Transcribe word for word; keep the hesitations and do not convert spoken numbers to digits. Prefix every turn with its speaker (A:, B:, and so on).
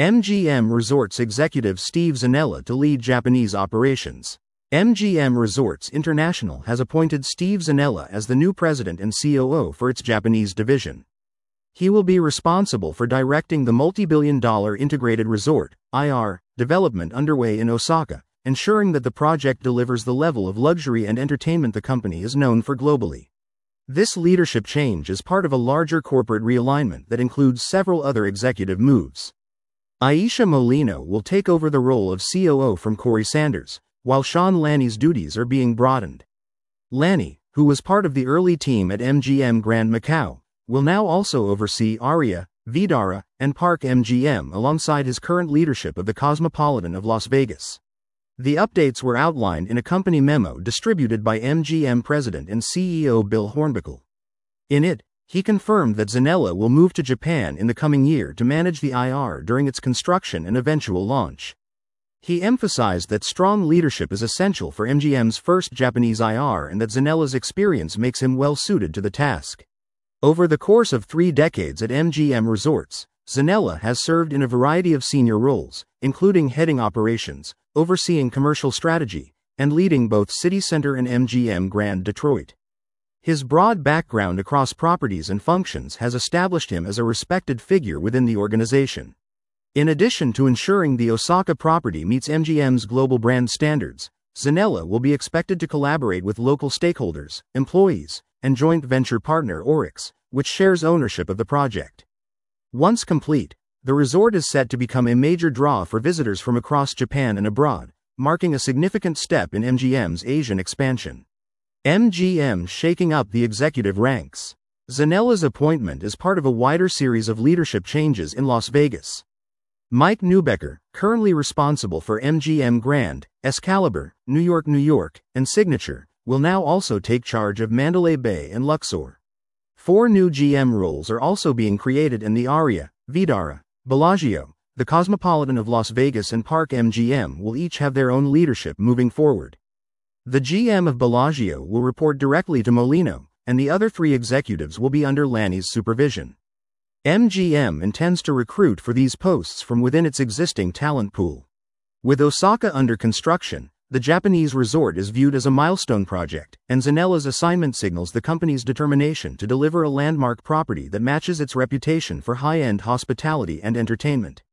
A: M G M Resorts executive Steve Zanella to lead Japanese operations. M G M Resorts International has appointed Steve Zanella as the new president and C O O for its Japanese division. He will be responsible for directing the multi-billion dollar integrated resort, I R, development underway in Osaka, ensuring that the project delivers the level of luxury and entertainment the company is known for globally. This leadership change is part of a larger corporate realignment that includes several other executive moves. Aisha Molino will take over the role of C O O from Corey Sanders, while Sean Lanny's duties are being broadened. Lanny, who was part of the early team at M G M Grand Macau, will now also oversee Aria, Vdara, and Park M G M alongside his current leadership of the Cosmopolitan of Las Vegas. The updates were outlined in a company memo distributed by M G M President and C E O Bill Hornbuckle. In it, he confirmed that Zanella will move to Japan in the coming year to manage the I R during its construction and eventual launch. He emphasized that strong leadership is essential for M G M's first Japanese I R and that Zanella's experience makes him well suited to the task. Over the course of three decades at M G M Resorts, Zanella has served in a variety of senior roles, including heading operations, overseeing commercial strategy, and leading both City Center and M G M Grand Detroit. His broad background across properties and functions has established him as a respected figure within the organization. In addition to ensuring the Osaka property meets M G M's global brand standards, Zanella will be expected to collaborate with local stakeholders, employees, and joint venture partner Oryx, which shares ownership of the project. Once complete, the resort is set to become a major draw for visitors from across Japan and abroad, marking a significant step in M G M's Asian expansion. M G M shaking up the executive ranks. Zanella's appointment is part of a wider series of leadership changes in Las Vegas. Mike Neubecker, currently responsible for M G M Grand, Excalibur, New York, New York, and Signature, will now also take charge of Mandalay Bay and Luxor. Four new G M roles are also being created in the Aria, Vdara, Bellagio, the Cosmopolitan of Las Vegas and Park M G M will each have their own leadership moving forward. The G M of Bellagio will report directly to Molino, and the other three executives will be under Lanny's supervision. M G M intends to recruit for these posts from within its existing talent pool. With Osaka under construction, the Japanese resort is viewed as a milestone project, and Zanella's assignment signals the company's determination to deliver a landmark property that matches its reputation for high-end hospitality and entertainment.